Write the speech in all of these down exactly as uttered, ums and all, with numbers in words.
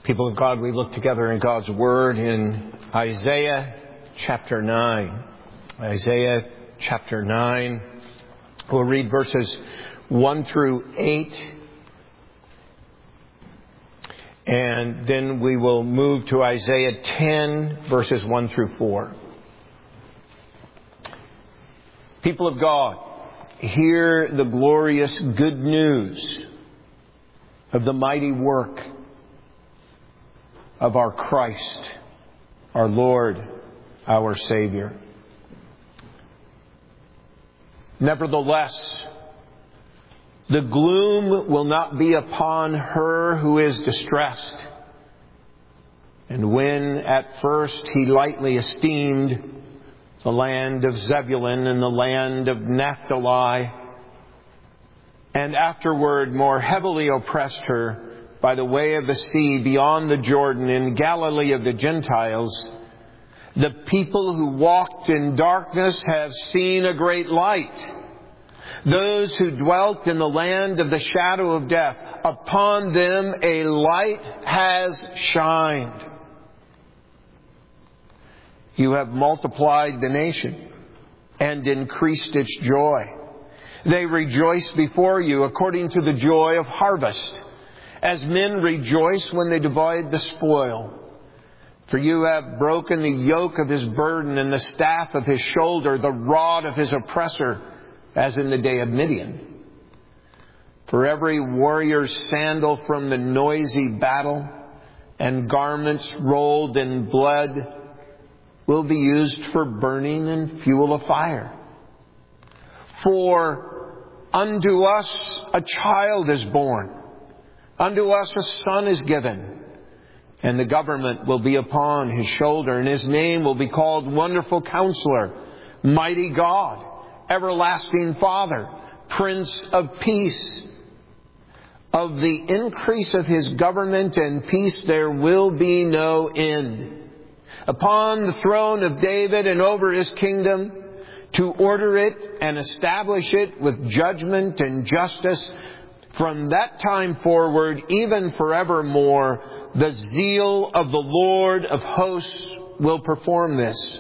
People of God, we look together in God's Word in Isaiah chapter nine. Isaiah chapter nine. We'll read verses one through eight. And then we will move to Isaiah ten, verses one through four. People of God, hear the glorious good news of the mighty work of our Christ, our Lord, our Savior. Nevertheless, the gloom will not be upon her who is distressed. And when at first he lightly esteemed the land of Zebulun and the land of Naphtali, and afterward more heavily oppressed her by the way of the sea beyond the Jordan in Galilee of the Gentiles, the people who walked in darkness have seen a great light. Those who dwelt in the land of the shadow of death, upon them a light has shined. You have multiplied the nation and increased its joy. They rejoice before you according to the joy of harvest, as men rejoice when they divide the spoil. For you have broken the yoke of his burden and the staff of his shoulder, the rod of his oppressor, as in the day of Midian. For every warrior's sandal from the noisy battle and garments rolled in blood will be used for burning and fuel of fire. For unto us a child is born, unto us a son is given, and the government will be upon his shoulder, and his name will be called Wonderful Counselor, Mighty God, Everlasting Father, Prince of Peace. Of the increase of his government and peace there will be no end. Upon the throne of David and over his kingdom, to order it and establish it with judgment and justice, from that time forward, even forevermore, the zeal of the Lord of hosts will perform this.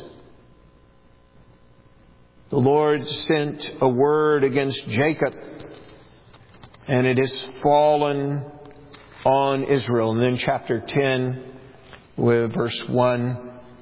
The Lord sent a word against Jacob, and it has fallen on Israel. And then chapter ten, with verse one.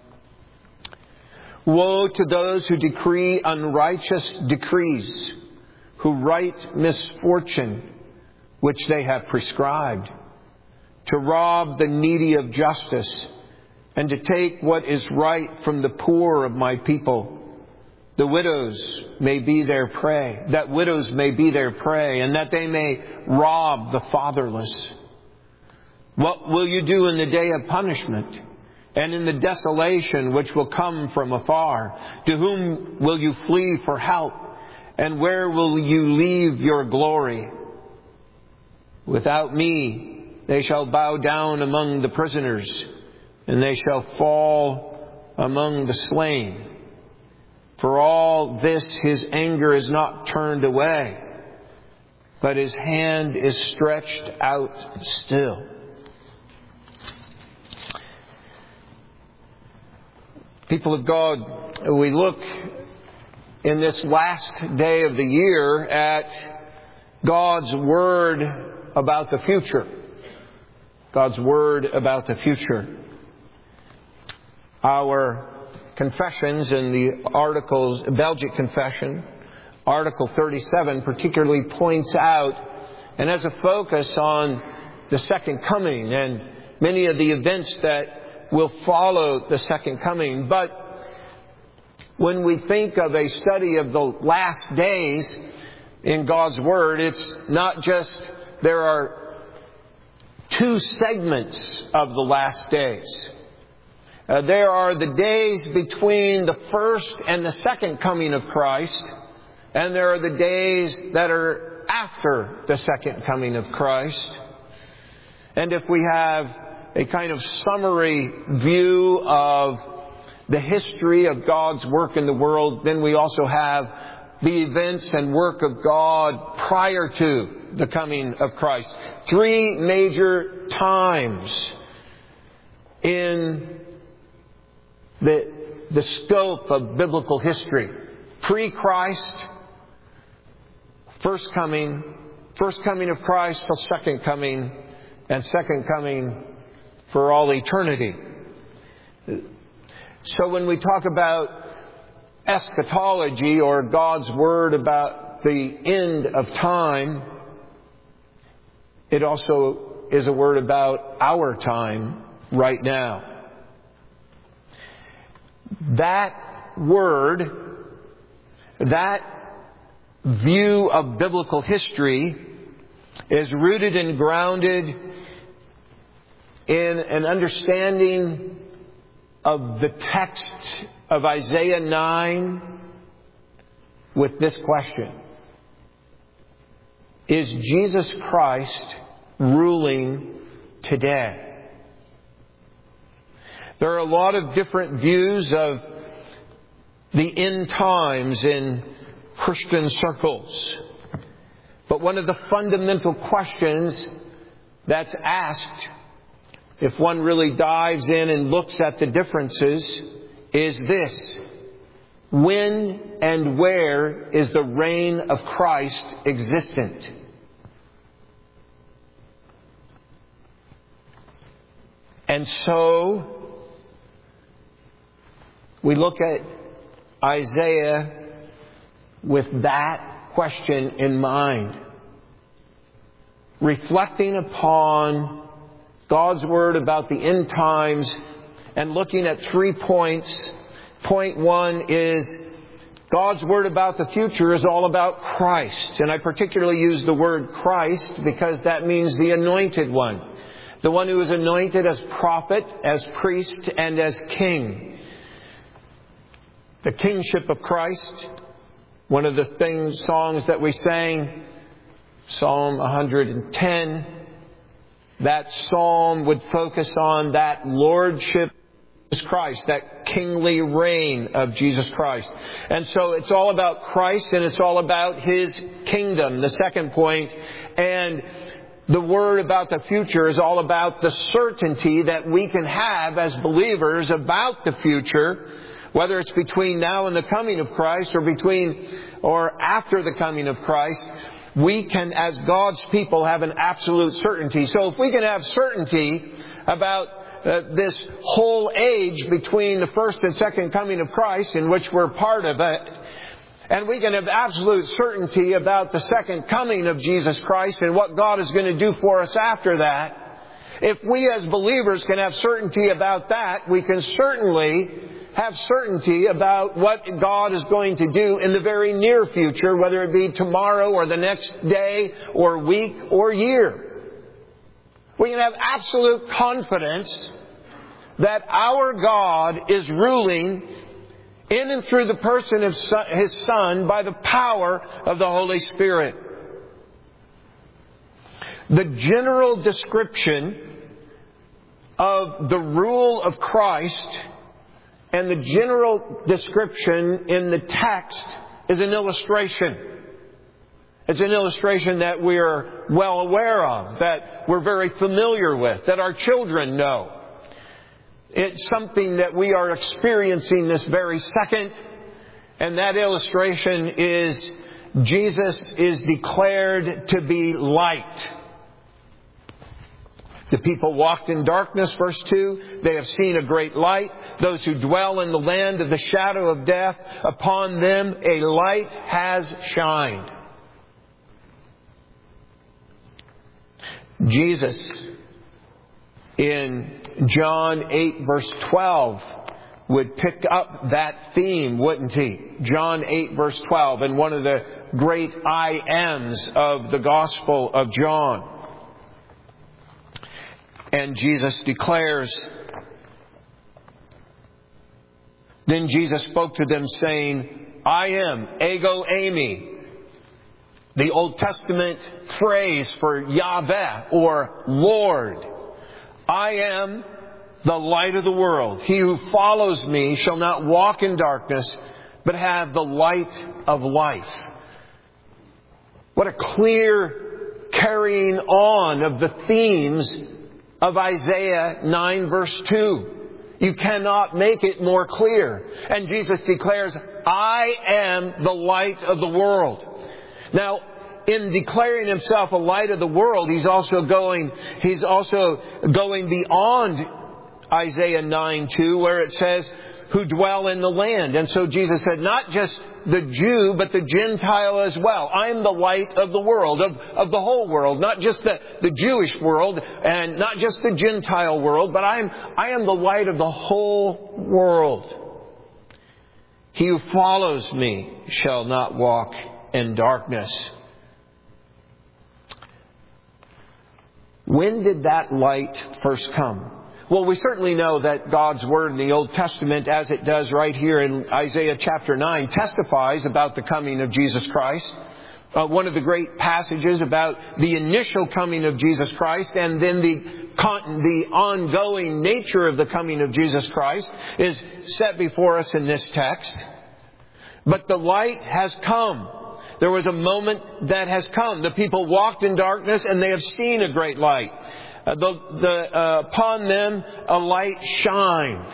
Woe to those who decree unrighteous decrees, who write misfortune, which they have prescribed, to rob the needy of justice, and to take what is right from the poor of my people. The widows may be their prey, that widows may be their prey, and that they may rob the fatherless. What will you do in the day of punishment, and in the desolation which will come from afar? To whom will you flee for help, and where will you leave your glory? Without me they shall bow down among the prisoners, and they shall fall among the slain. For all this his anger is not turned away, but his hand is stretched out still. People of God, we look in this last day of the year at God's Word about the future. God's Word about the future. Our confessions in the articles, Belgic Confession, Article thirty-seven, particularly points out and has a focus on the second coming and many of the events that will follow the second coming. But when we think of a study of the last days in God's Word, it's not just there are two segments of the last days. Uh, there are the days between the first and the second coming of Christ, and there are the days that are after the second coming of Christ. And if we have a kind of summary view of the history of God's work in the world, then we also have the events and work of God prior to the coming of Christ. Three major times in the, the scope of biblical history. Pre-Christ, first coming, first coming of Christ till second coming, and second coming for all eternity. So when we talk about eschatology, or God's Word about the end of time, it also is a word about our time right now. That word, that view of biblical history is rooted and grounded in an understanding of the text of Isaiah nine with this question: is Jesus Christ ruling today? There are a lot of different views of the end times in Christian circles. But one of the fundamental questions that's asked, if one really dives in and looks at the differences, is this: when and where is the reign of Christ existent? And so we look at Isaiah with that question in mind, reflecting upon God's Word about the end times and looking at three points. Point one is God's Word about the future is all about Christ. And I particularly use the word Christ because that means the Anointed One. The one who is anointed as prophet, as priest, and as king. The kingship of Christ. One of the things, songs that we sang, Psalm one hundred ten, that psalm would focus on that lordship of Jesus Christ, that kingly reign of Jesus Christ. And so it's all about Christ and it's all about His kingdom, the second point. And the word about the future is all about the certainty that we can have as believers about the future, whether it's between now and the coming of Christ or between or after the coming of Christ. We can, as God's people, have an absolute certainty. So if we can have certainty about uh, this whole age between the first and second coming of Christ, in which we're part of it, and we can have absolute certainty about the second coming of Jesus Christ and what God is going to do for us after that, if we as believers can have certainty about that, we can certainly have certainty about what God is going to do in the very near future, whether it be tomorrow or the next day or week or year. We can have absolute confidence that our God is ruling in and through the person of His Son by the power of the Holy Spirit. The general description of the rule of Christ and the general description in the text is an illustration. It's an illustration that we're well aware of, that we're very familiar with, that our children know. It's something that we are experiencing this very second. And that illustration is Jesus is declared to be light. The people walked in darkness, verse two. They have seen a great light. Those who dwell in the land of the shadow of death, upon them a light has shined. Jesus, in John eight, verse twelve, would pick up that theme, wouldn't he? John eight, verse twelve, and one of the great I ams of the Gospel of John. And Jesus declares, then Jesus spoke to them saying, I am, ego eimi, the Old Testament phrase for Yahweh or Lord. I am the light of the world. He who follows me shall not walk in darkness, but have the light of life. What a clear carrying on of the themes of Isaiah nine verse two. You cannot make it more clear. And Jesus declares, I am the light of the world. Now, in declaring himself a light of the world, he's also going, he's also going beyond Isaiah nine two, where it says, who dwell in the land. And so Jesus said, not just the Jew, but the Gentile as well. I am the light of the world, of, of the whole world, not just the, the Jewish world and not just the Gentile world, but I am, I am the light of the whole world. He who follows me shall not walk in darkness. When did that light first come? Well, we certainly know that God's Word in the Old Testament, as it does right here in Isaiah chapter nine, testifies about the coming of Jesus Christ. Uh, one of the great passages about the initial coming of Jesus Christ and then the, con- the ongoing nature of the coming of Jesus Christ is set before us in this text. But the light has come. There was a moment that has come. The people walked in darkness and they have seen a great light. Uh, the, the, uh, upon them a light shined.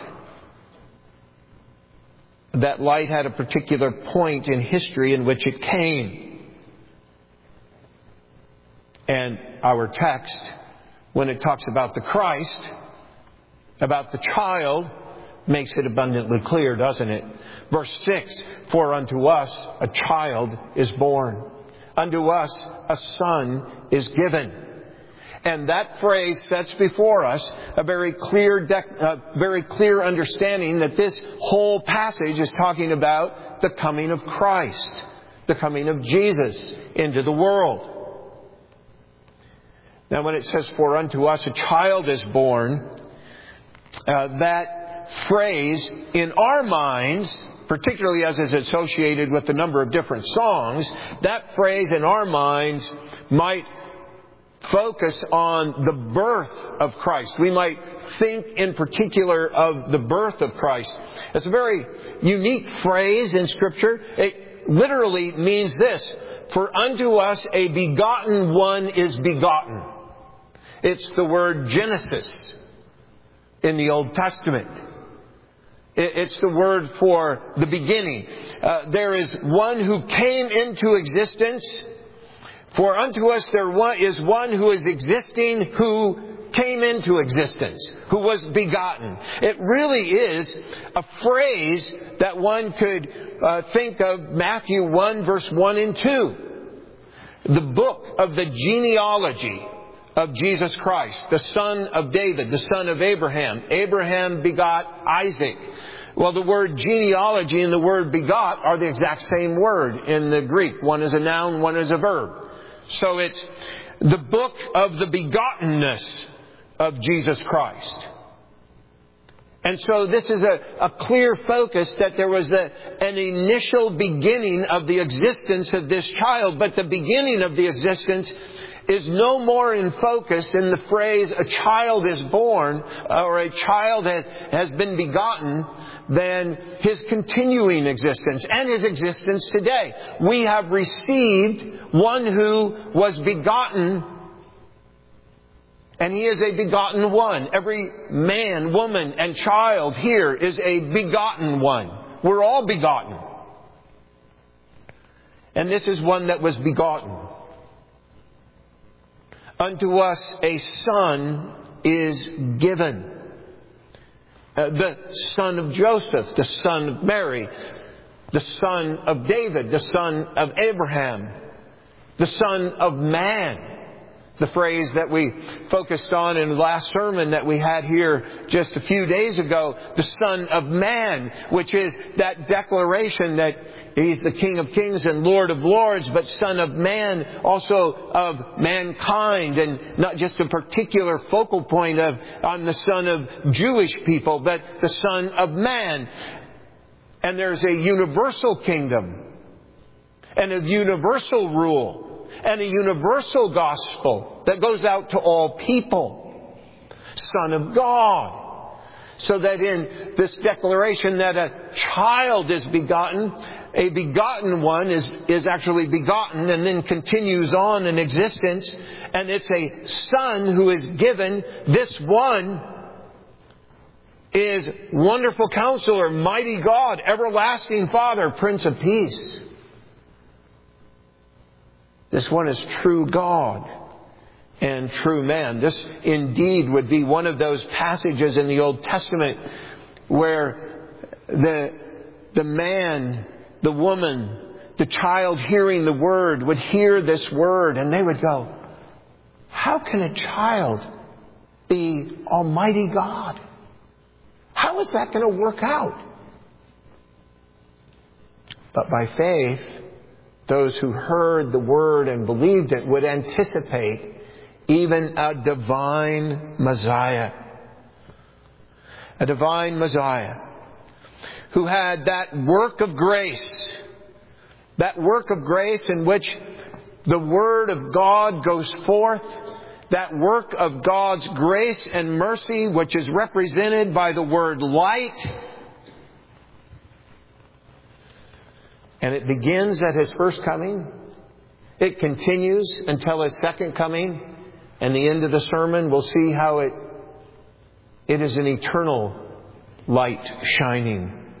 That light had a particular point in history in which it came. And our text, when it talks about the Christ, about the child, makes it abundantly clear, doesn't it? Verse six, for unto us a child is born. Unto us a son is given. And that phrase sets before us a very clear, dec- uh, very clear understanding that this whole passage is talking about the coming of Christ, the coming of Jesus into the world. Now, when it says, "For unto us a child is born," uh, that phrase, in our minds, particularly as is associated with the number of different songs, that phrase in our minds might focus on the birth of Christ. We might think in particular of the birth of Christ. It's a very unique phrase in Scripture. It literally means this: for unto us a begotten one is begotten. It's the word Genesis in the Old Testament. It's the word for the beginning. Uh, there is one who came into existence. For unto us there is one who is existing, who came into existence, who was begotten. It really is a phrase that one could uh, think of Matthew one, verse one and two. The book of the genealogy of Jesus Christ, the son of David, the son of Abraham. Abraham begot Isaac. Well, the word genealogy and the word begot are the exact same word in the Greek. One is a noun, one is a verb. So it's the book of the begottenness of Jesus Christ. And so this is a, a clear focus that there was a, an initial beginning of the existence of this child. But the beginning of the existence is no more in focus in the phrase a child is born or a child has, has been begotten than his continuing existence and his existence today. We have received one who was begotten, and he is a begotten one. Every man, woman, and child here is a begotten one. We're all begotten. And this is one that was begotten. Unto us a son is given. Uh, the son of Joseph, the son of Mary, the son of David, the son of Abraham, the son of man. The phrase that we focused on in the last sermon that we had here just a few days ago, the Son of Man, which is that declaration that He's the King of Kings and Lord of Lords, but Son of Man, also of mankind, and not just a particular focal point of, I'm the Son of Jewish people, but the Son of Man. And there's a universal kingdom and a universal rule and a universal gospel that goes out to all people. Son of God. So that in this declaration that a child is begotten, a begotten one is, is actually begotten and then continues on in existence. And it's a son who is given. This one is Wonderful Counselor, Mighty God, Everlasting Father, Prince of Peace. This one is true God and true man. This indeed would be one of those passages in the Old Testament where the, the man, the woman, the child hearing the word would hear this word and they would go, how can a child be Almighty God? How is that going to work out? But by faith, those who heard the word and believed it would anticipate even a divine Messiah. A divine Messiah who had that work of grace. That work of grace in which the Word of God goes forth. That work of God's grace and mercy which is represented by the word light. And it begins at His first coming. It continues until His second coming. And the end of the sermon, we'll see how it, it is an eternal light shining.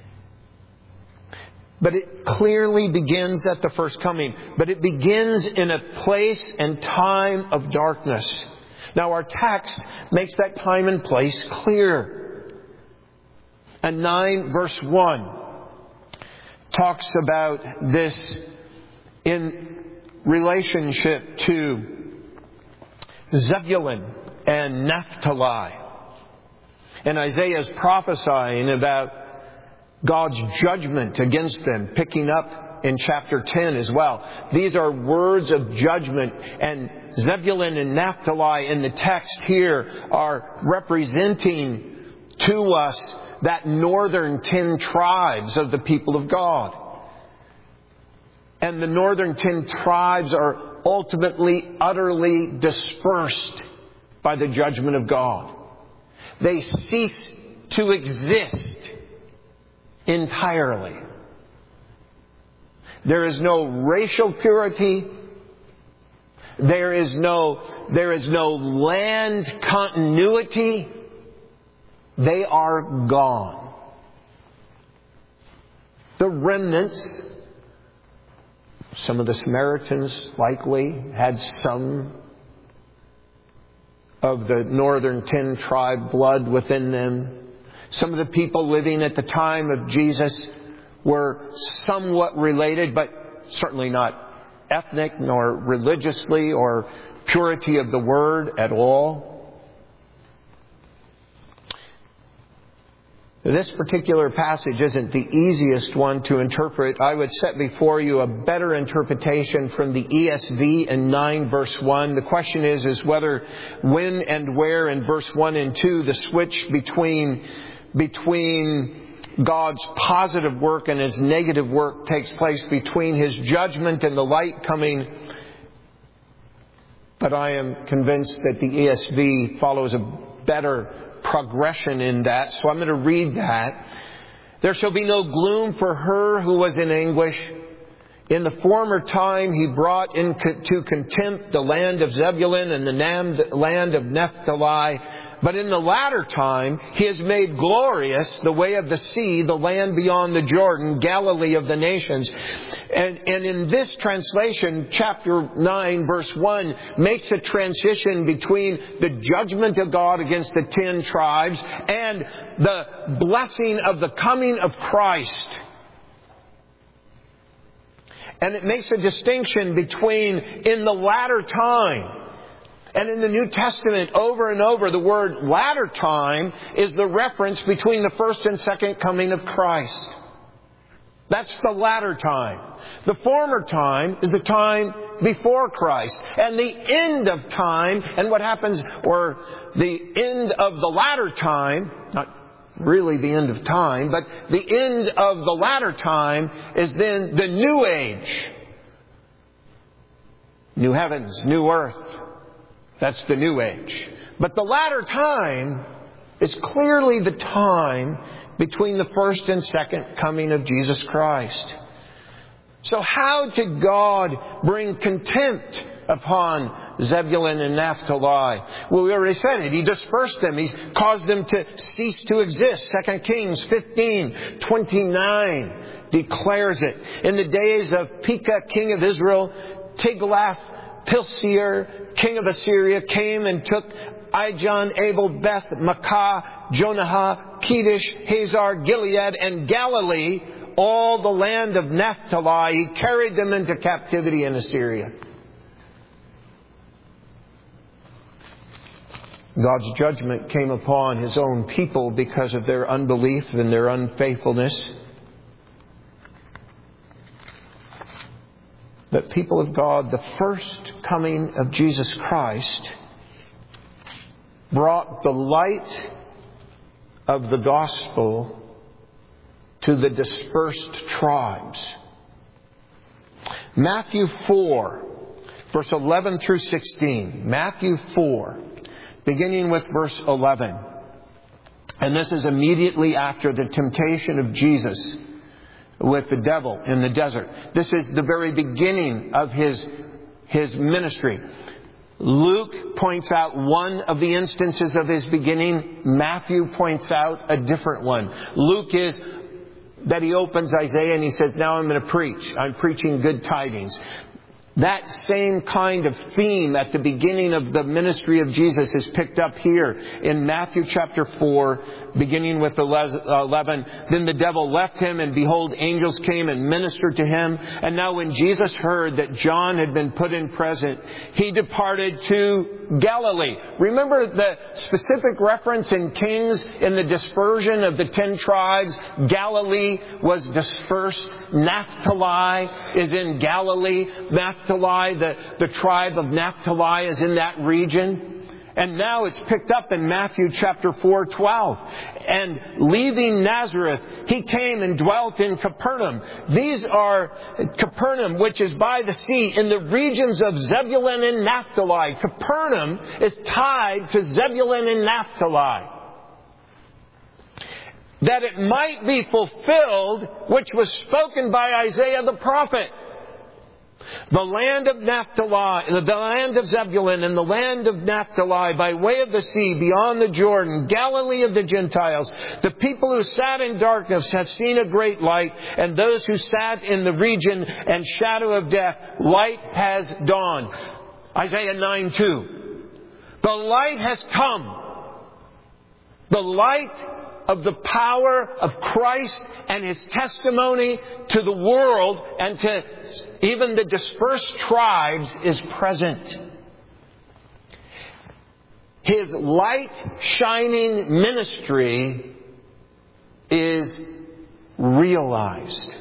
But it clearly begins at the first coming. But it begins in a place and time of darkness. Now our text makes that time and place clear. And nine verse one talks about this in relationship to Zebulun and Naphtali. And Isaiah is prophesying about God's judgment against them, picking up in chapter ten as well. These are words of judgment, and Zebulun and Naphtali in the text here are representing to us that northern ten tribes of the people of God. And the northern ten tribes are ultimately, utterly dispersed by the judgment of God. They cease to exist entirely. There is no racial purity. There is no, there is no land continuity. They are gone. The remnants, some of the Samaritans likely had some of the northern ten tribe blood within them. Some of the people living at the time of Jesus were somewhat related, but certainly not ethnic nor religiously or purity of the word at all. This particular passage isn't the easiest one to interpret. I would set before you a better interpretation from the E S V in nine verse one. The question is, is whether, when and where in verse one and two the switch between, between God's positive work and His negative work takes place, between His judgment and the light coming. But I am convinced that the E S V follows a better progression in that. So I'm going to read that. There shall be no gloom for her who was in anguish. In the former time He brought into contempt the land of Zebulun and the land of Naphtali. But in the latter time He has made glorious the way of the sea, the land beyond the Jordan, Galilee of the nations. And, and in this translation, chapter nine, verse one, makes a transition between the judgment of God against the ten tribes and the blessing of the coming of Christ. And it makes a distinction between in the latter time. And in the New Testament, over and over, the word latter time is the reference between the first and second coming of Christ. That's the latter time. The former time is the time before Christ. And the end of time, and what happens, or the end of the latter time, not really the end of time, but the end of the latter time is then the new age. New heavens, new earth. That's the new age. But the latter time is clearly the time between the first and second coming of Jesus Christ. So how did God bring contempt upon Zebulun and Naphtali? Well, we already said it. He dispersed them. He caused them to cease to exist. Second Kings fifteen twenty-nine declares it. In the days of Pekah, king of Israel, Tiglath-Pileser, king of Assyria, came and took Ijon, Abel, Beth, Makkah, Jonah, Kedesh, Hazar, Gilead, and Galilee, all the land of Naphtali. He carried them into captivity in Assyria. God's judgment came upon His own people because of their unbelief and their unfaithfulness. But people of God, the first coming of Jesus Christ brought the light of the gospel to the dispersed tribes. Matthew four, verse eleven through sixteen. Matthew four, beginning with verse eleven. And this is immediately after the temptation of Jesus with the devil in the desert. This is the very beginning of His, His ministry. Luke points out one of the instances of His beginning. Matthew points out a different one. Luke is that he opens Isaiah and he says, now I'm going to preach. I'm preaching good tidings. That same kind of theme at the beginning of the ministry of Jesus is picked up here in Matthew chapter four, beginning with eleven. Then the devil left him, and behold, angels came and ministered to him. And now when Jesus heard that John had been put in prison, he departed to Galilee. Remember the specific reference in Kings in the dispersion of the ten tribes. Galilee was dispersed. Naphtali is in Galilee. Naphtali, the, the tribe of Naphtali is in that region. And now it's picked up in Matthew chapter four, twelve. And leaving Nazareth, he came and dwelt in Capernaum. These are Capernaum, which is by the sea, in the regions of Zebulun and Naphtali. Capernaum is tied to Zebulun and Naphtali. That it might be fulfilled, which was spoken by Isaiah the prophet. The land of Naphtali, the land of Zebulun and the land of Naphtali by way of the sea beyond the Jordan, Galilee of the Gentiles. The people who sat in darkness have seen a great light, and those who sat in the region and shadow of death, light has dawned. Isaiah nine two. The light has come. The light of the power of Christ and His testimony to the world and to even the dispersed tribes is present. His light shining ministry is realized.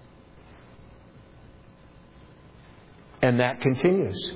And that continues.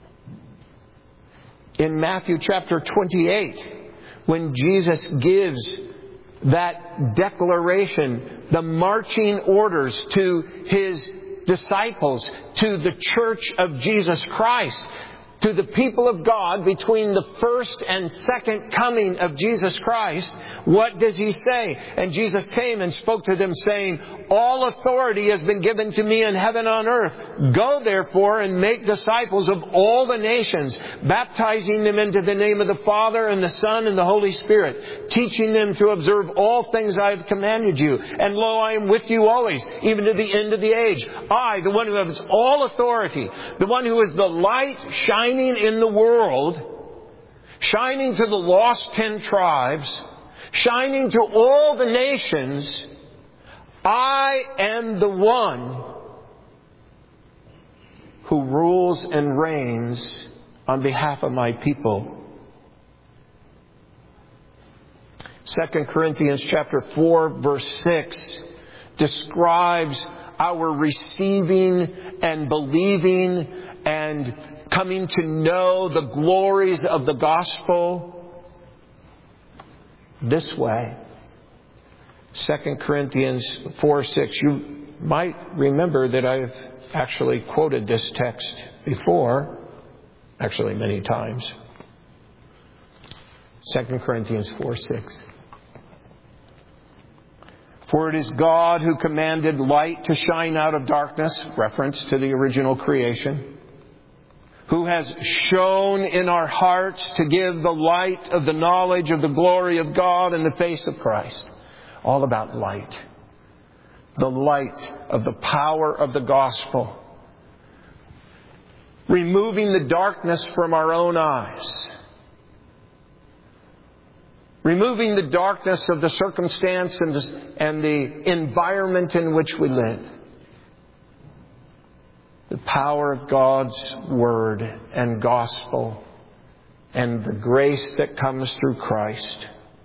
In Matthew chapter twenty-eight, when Jesus gives that declaration, the marching orders to His disciples, to the church of Jesus Christ, to the people of God between the first and second coming of Jesus Christ, what does He say? And Jesus came and spoke to them saying, all authority has been given to me in heaven and on earth. Go therefore and make disciples of all the nations, baptizing them into the name of the Father and the Son and the Holy Spirit, teaching them to observe all things I have commanded you. And lo, I am with you always, even to the end of the age. I, the one who has all authority, the one who is the light shining in the world, shining to the lost ten tribes, shining to all the nations, I am the one who rules and reigns on behalf of my people. Second Corinthians chapter four verse six describes our receiving and believing and coming to know the glories of the gospel this way. Second Corinthians four six. You might remember that I've actually quoted this text before, actually many times. Second Corinthians four six. For it is God who commanded light to shine out of darkness, reference to the original creation, who has shone in our hearts to give the light of the knowledge of the glory of God in the face of Christ. All about light. The light of the power of the gospel. Removing the darkness from our own eyes. Removing the darkness of the circumstance and the, and the environment in which we live. The power of God's Word and gospel and the grace that comes through Christ.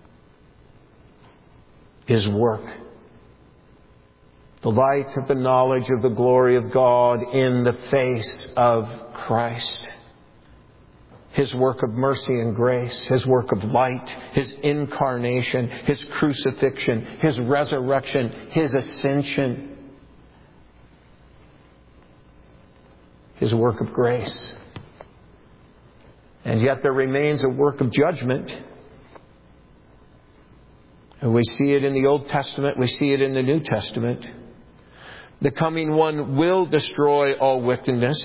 His work. The light of the knowledge of the glory of God in the face of Christ. His work of mercy and grace, His work of light, His incarnation, His crucifixion, His resurrection, His ascension. His work of grace. And yet there remains a work of judgment. And we see it in the Old Testament, we see it in the New Testament. The coming one will destroy all wickedness.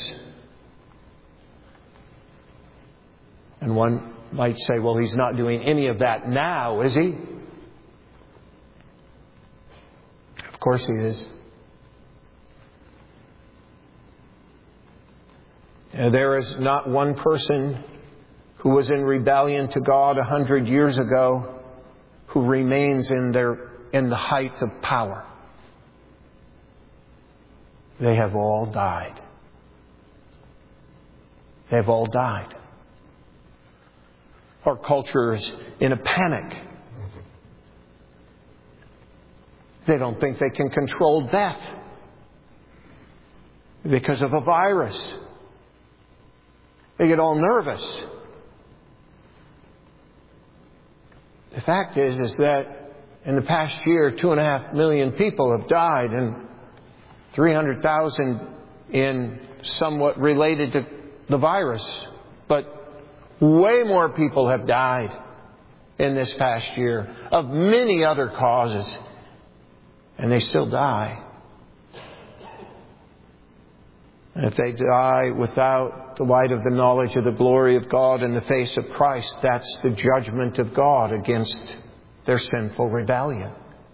And one might say, well, He's not doing any of that now, is He? Of course He is. And there is not one person who was in rebellion to God a hundred years ago who remains in their in the height of power. They have all died. They have all died. Our culture is in a panic. They don't think they can control death because of a virus. They get all nervous. The fact is, is that in the past year, two and a half million people have died, and three hundred thousand in somewhat related to the virus. But way more people have died in this past year of many other causes, and they still die. And if they die without the light of the knowledge of the glory of God in the face of Christ, that's the judgment of God against their sinful rebellion.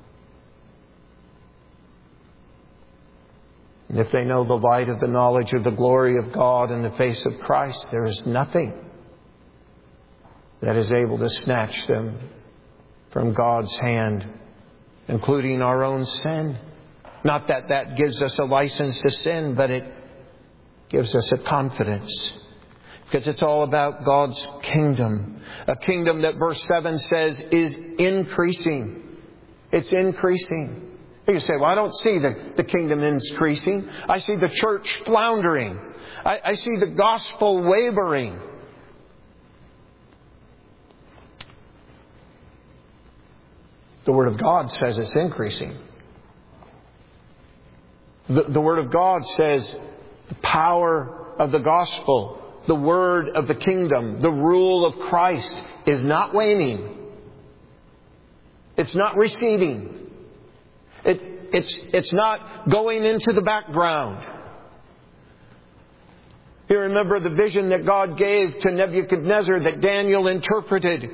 And if they know the light of the knowledge of the glory of God in the face of Christ, there is nothing that is able to snatch them from God's hand, including our own sin. Not that that gives us a license to sin, but it gives us a confidence. Because it's all about God's kingdom. A kingdom that verse seven says is increasing. It's increasing. You say, well, I don't see the, the kingdom increasing. I see the church floundering. I, I see the gospel wavering. The Word of God says it's increasing. The, the Word of God says the power of the gospel, the word of the kingdom, the rule of Christ is not waning. It's not receding. It, it's, it's not going into the background. You remember the vision that God gave to Nebuchadnezzar that Daniel interpreted.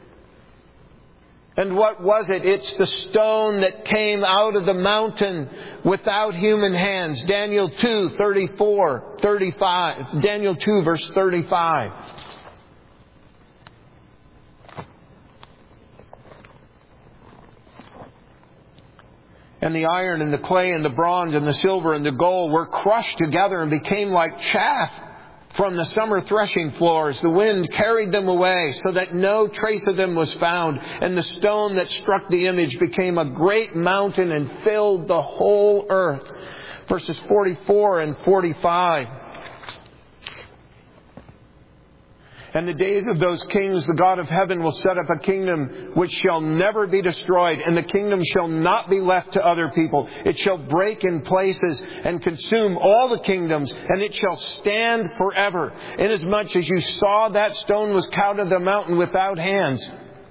And what was it? It's the stone that came out of the mountain without human hands. Daniel two, thirty-four, thirty-five. Daniel two, verse thirty-five. And the iron and the clay and the bronze and the silver and the gold were crushed together and became like chaff from the summer threshing floors. The wind carried them away so that no trace of them was found. And the stone that struck the image became a great mountain and filled the whole earth. Verses forty-four and forty-five. And the days of those kings, the God of heaven will set up a kingdom which shall never be destroyed, and the kingdom shall not be left to other people. It shall break in places and consume all the kingdoms, and it shall stand forever. Inasmuch as you saw that stone was cut out of the mountain without hands.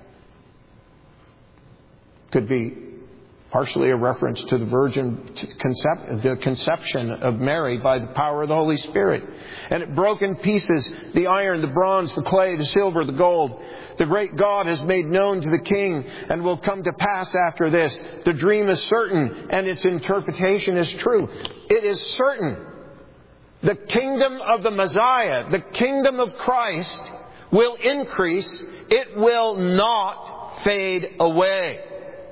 Could be partially a reference to the virgin concep- the conception of Mary by the power of the Holy Spirit. And it broke in pieces the iron, the bronze, the clay, the silver, the gold. The great God has made known to the king and will come to pass after this. The dream is certain and its interpretation is true. It is certain. The kingdom of the Messiah, the kingdom of Christ, will increase. It will not fade away.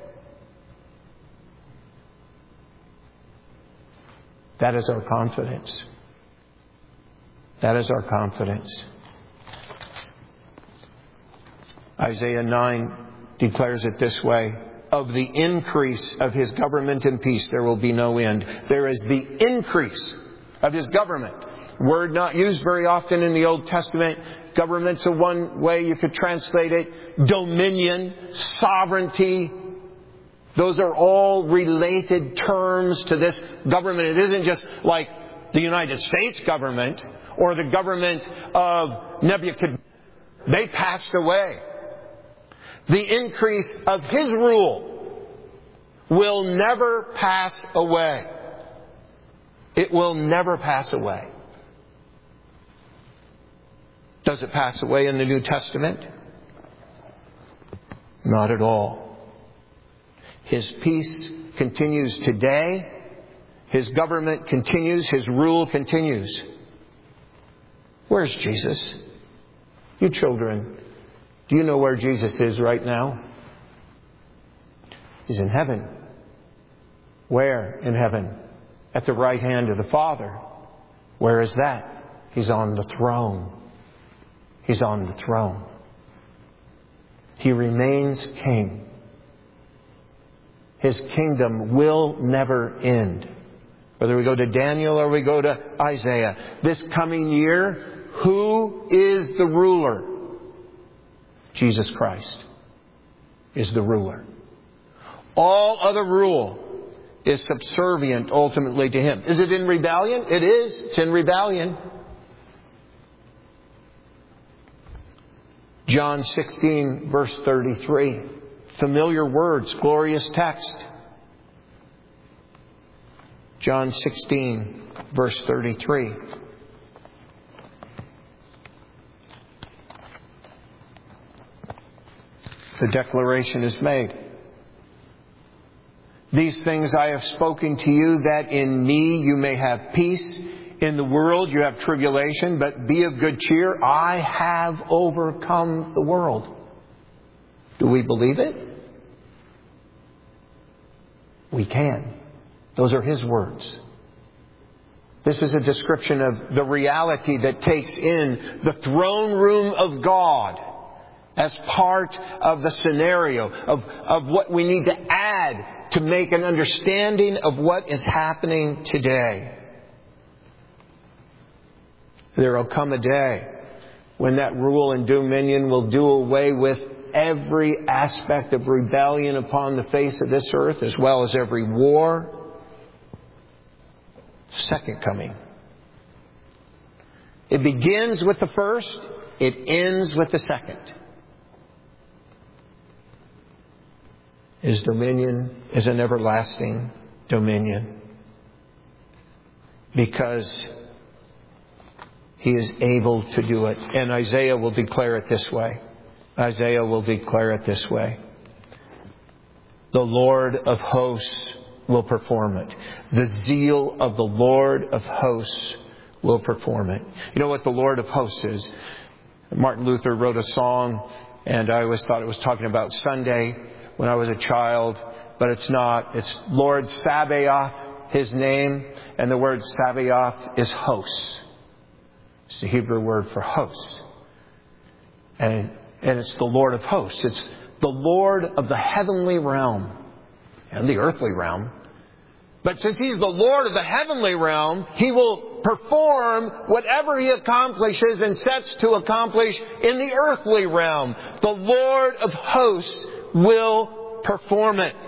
That is our confidence. That is our confidence. Isaiah nine declares it this way. Of the increase of His government and peace there will be no end. There is the increase of His government. Word not used very often in the Old Testament. Government's a one way you could translate it. Dominion, sovereignty. Those are all related terms to this government. It isn't just like the United States government or the government of Nebuchadnezzar. They passed away. The increase of His rule will never pass away. It will never pass away. Does it pass away in the New Testament? Not at all. His peace continues today. His government continues. His rule continues. Where's Jesus? You children, do you know where Jesus is right now? He's in heaven. Where in heaven? At the right hand of the Father. Where is that? He's on the throne. He's on the throne. He remains king. His kingdom will never end. Whether we go to Daniel or we go to Isaiah. This coming year, who is the ruler? Jesus Christ is the ruler. All other rule is subservient ultimately to Him. Is it in rebellion? It is. It's in rebellion. John sixteen, verse thirty-three. Familiar words, glorious text. John sixteen, verse thirty-three. The declaration is made. These things I have spoken to you, that in me you may have peace. In the world you have tribulation, but be of good cheer. I have overcome the world. Do we believe it? We can. Those are His words. This is a description of the reality that takes in the throne room of God as part of the scenario of, of what we need to add to make an understanding of what is happening today. There will come a day when that rule and dominion will do away with every aspect of rebellion upon the face of this earth, as well as every war. Second coming. It begins with the first. It ends with the second. His dominion is an everlasting dominion, because He is able to do it. And Isaiah will declare it this way. Isaiah will declare it this way. The Lord of hosts will perform it. The zeal of the Lord of hosts will perform it. You know what the Lord of hosts is? Martin Luther wrote a song, and I always thought it was talking about Sunday when I was a child, but it's not. It's Lord Sabaoth, His name, and the word Sabaoth is hosts. It's the Hebrew word for hosts. And, and it's the Lord of hosts. It's the Lord of the heavenly realm and the earthly realm. But since He's the Lord of the heavenly realm, He will perform whatever He accomplishes and sets to accomplish in the earthly realm. The Lord of hosts will perform it.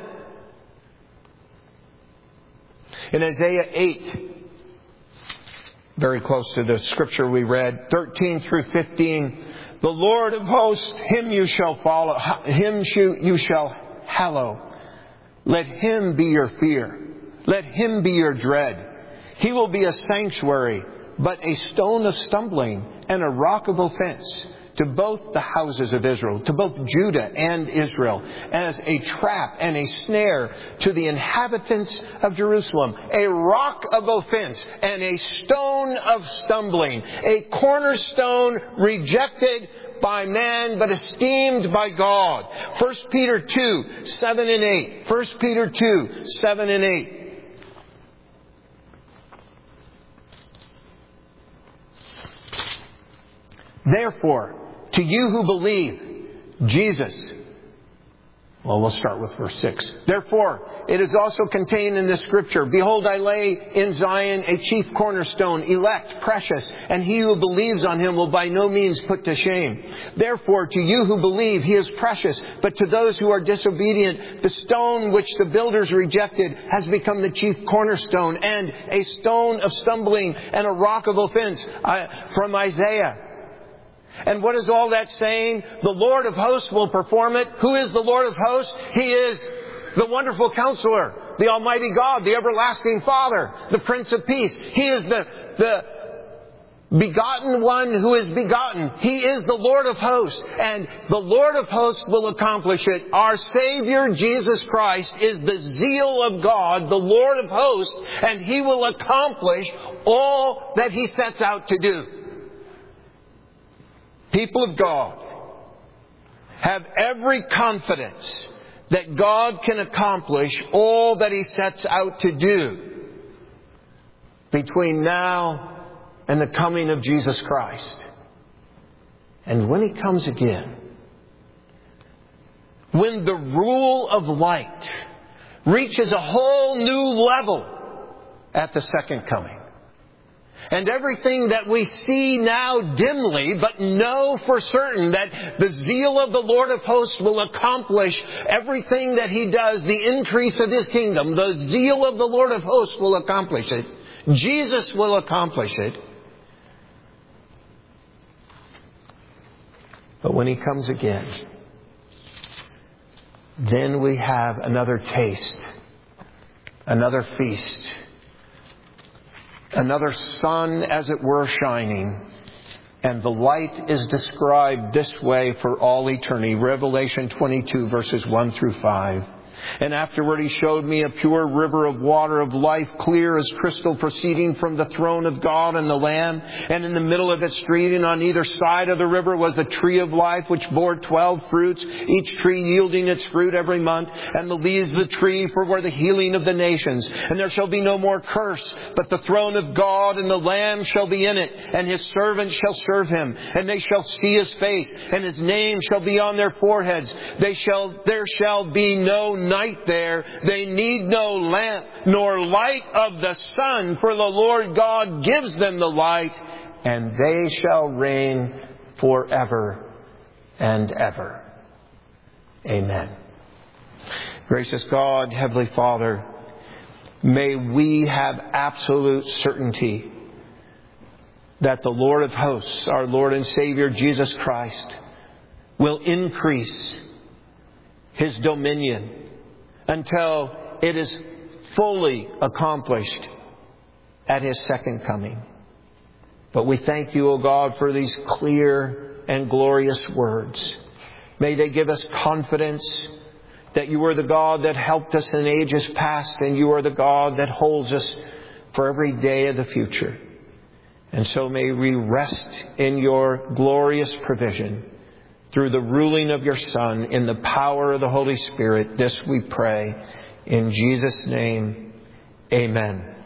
In Isaiah eight, very close to the scripture we read, thirteen through fifteen, the Lord of hosts, Him you shall follow, Him you shall hallow. Let Him be your fear. Let Him be your dread. He will be a sanctuary, but a stone of stumbling and a rock of offense to both the houses of Israel, to both Judah and Israel, as a trap and a snare to the inhabitants of Jerusalem, a rock of offense and a stone of stumbling, a cornerstone rejected by man but esteemed by God. First Peter two, seven and eight. First Peter two, seven and eight. Therefore, to you who believe, Jesus. Well, we'll start with verse six. Therefore, it is also contained in this scripture, behold, I lay in Zion a chief cornerstone, elect, precious, and he who believes on Him will by no means put to shame. Therefore, to you who believe, He is precious, but to those who are disobedient, the stone which the builders rejected has become the chief cornerstone, and a stone of stumbling and a rock of offense. I, from Isaiah. And what is all that saying? The Lord of hosts will perform it. Who is the Lord of hosts? He is the wonderful Counselor, the Almighty God, the everlasting Father, the Prince of Peace. He is the, the begotten one who is begotten. He is the Lord of hosts. And the Lord of hosts will accomplish it. Our Savior, Jesus Christ, is the zeal of God, the Lord of hosts, and He will accomplish all that He sets out to do. People of God, have every confidence that God can accomplish all that He sets out to do between now and the coming of Jesus Christ. And when He comes again, when the rule of light reaches a whole new level at the second coming, and everything that we see now dimly, but know for certain that the zeal of the Lord of hosts will accomplish everything that He does, the increase of His kingdom. The zeal of the Lord of hosts will accomplish it. Jesus will accomplish it. But when He comes again, then we have another taste, another feast, another sun, as it were, shining. And the light is described this way for all eternity. Revelation twenty-two, verses one through five. And afterward He showed me a pure river of water of life, clear as crystal, proceeding from the throne of God and the Lamb. And in the middle of its street and on either side of the river was the tree of life, which bore twelve fruits, each tree yielding its fruit every month. And the leaves of the tree were the healing of the nations. And there shall be no more curse, but the throne of God and the Lamb shall be in it. And His servants shall serve Him. And they shall see His face. And His name shall be on their foreheads. They shall, there shall be no night there. They need no lamp nor light of the sun, for the Lord God gives them the light, and they shall reign forever and ever. Amen. Gracious God, Heavenly Father, may we have absolute certainty that the Lord of hosts, our Lord and Savior Jesus Christ, will increase His dominion until it is fully accomplished at His second coming. But we thank You, O God, for these clear and glorious words. May they give us confidence that You are the God that helped us in ages past, and You are the God that holds us for every day of the future. And so may we rest in Your glorious provision through the ruling of Your Son, in the power of the Holy Spirit. This we pray in Jesus' name. Amen.